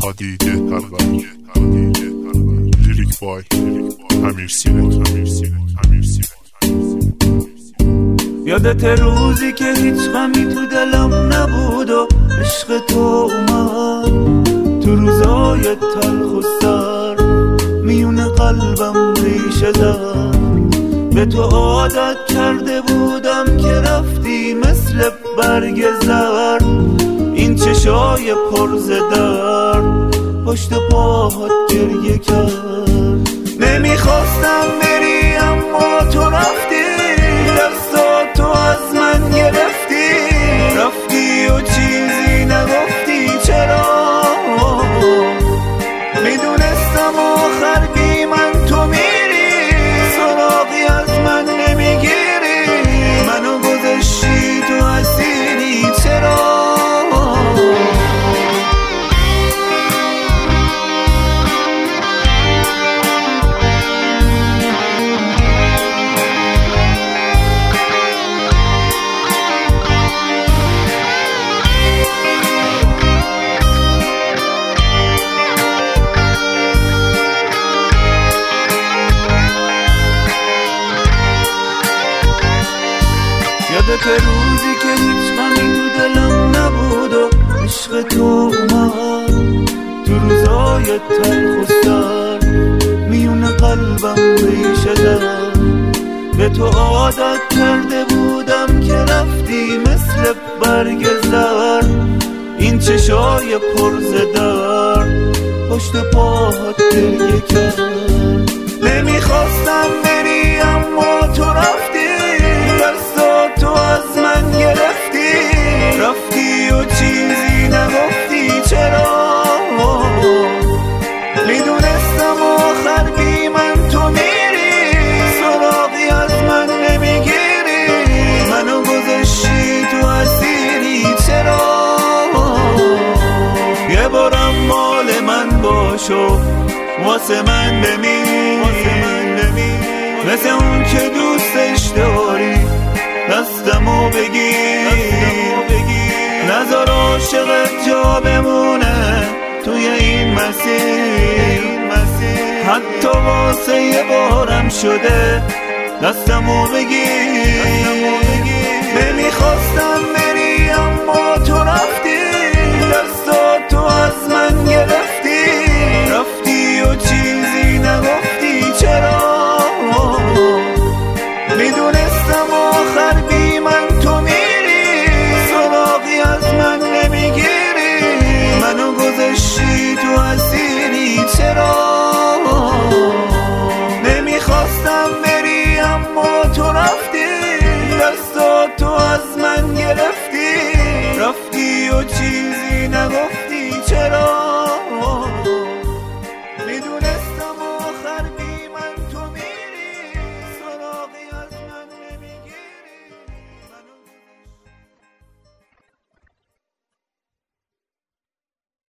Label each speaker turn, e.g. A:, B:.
A: پدیده پرور. لیریک بای امیر سیرک.
B: یادت روزی که هیچ غمی تو دلم نبود و عشق تو اومد تو روزای تلخ و سر میون قلبم ریشه زد. به تو عادت کرده بودم که رفتی مثل برگ زر. این چشای پر ز درد پشت پاهات گریه کرد. نمیخواستم بری اما تو رفتی، دستاتو از من گرفتی، رفتی و چیزی نگفتی. چرا؟ میدونستم آخر بی من تو میری، سراغی از من نمیگیری، منو گذاشتی تو اسیری. چرا؟ یادت روزی که هیچ غمی تو دلم نبود و عشق تو اومد تو روزای تلخ و سر میون قلبم ریشه زد. به تو عادت کرده بودم که رفتی مثل برگ زر. این چشای پر ز درد پشت پاهات گریه کرد. نمیخواستم بری اما تو رفتی، دستاتو از من گرفتی، رفتی و چیزی نگفتی. چرا؟ میدونستم آخر بی من تو میری، سراغی از من نمیگیری، منو گذاشتی تو اسیری. چرا؟ یه بارم مال من باشو واسه من بمیر، مثل اون که دوستش داری دستمو بگیر. نذار عاشقت جا بمونه توی این مسیر، حتی واسه یه بارم شده دستمو بگیر. نمیخواستم بری اما تو رفتی، دستاتو از من گرفتی، رفتی و چیزی نگفتی. چرا؟ میدونستم آخر بی من تو میری، سراغی از من نمیگیری، منو گذاشتی تو اسیری. چرا؟ نمیخواستم بری اما تو رفتی، دستاتو از من گرفتی، رفتی و چیزی نگفتی. چرا؟